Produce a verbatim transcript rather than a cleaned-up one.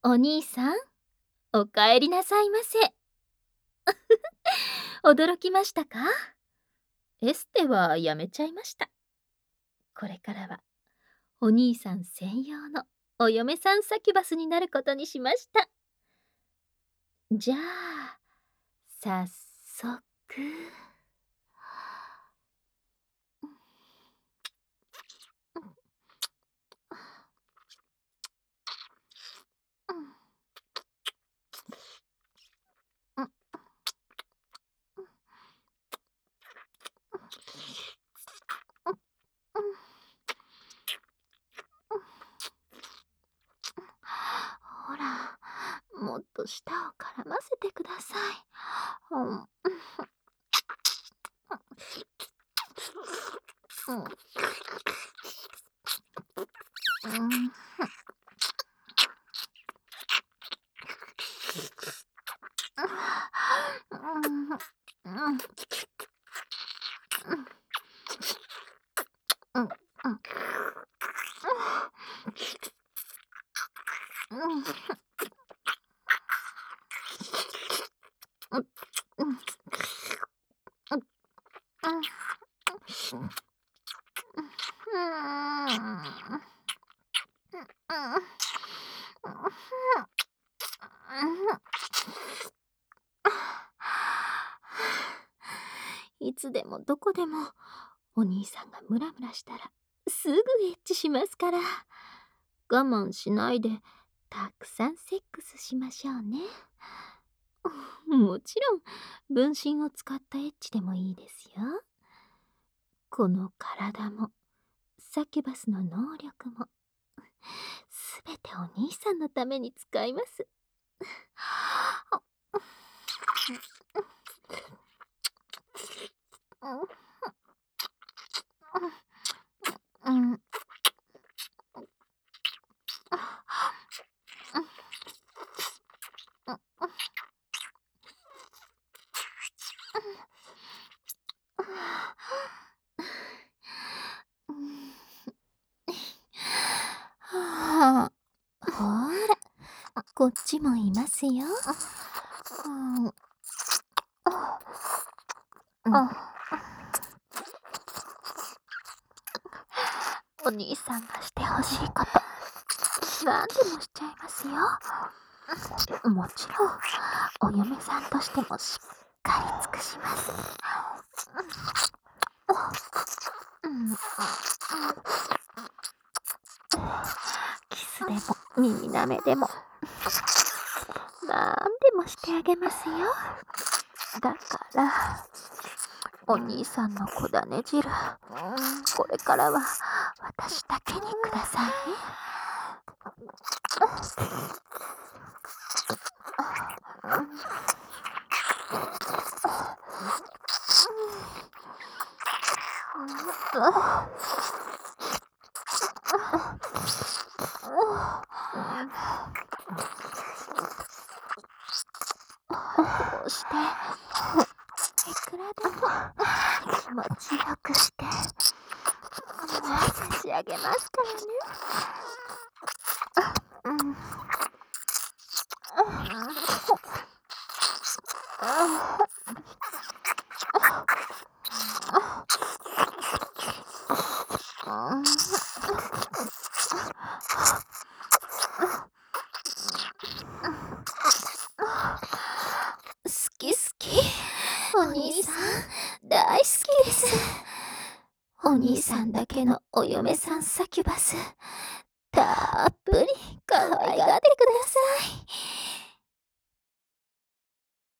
お兄さん、おかえりなさいませ。驚きましたか？エステはやめちゃいました。これからはお兄さん専用のお嫁さんサキュバスになることにしました。じゃあ、早速。ほら、もっと舌を絡ませてください。うん。うん。いつでもどこでもお兄さんがムラムラしたらすぐエッチしますから、我慢しないでたくさんセックスしましょうね。もちろん分身を使ったエッチでもいいですよ。この体もサキュバスの能力もすべてお兄さんのために使います。はあ、ほら、こっちもいますよ。お兄さんがしてほしいこと、何でもしちゃいますよ。もちろんお嫁さんとしてもしっかり尽くします。キスでも耳なめでも何でもしてあげますよ。だからお兄さんの子種汁、これからは私だけにくださいね。こうしていくらでも気持ちよくして差し上げますからね。好き好き。お兄さん大好きです。お兄さんだけのお嫁さんサキュバス、たっぷり可愛がってください。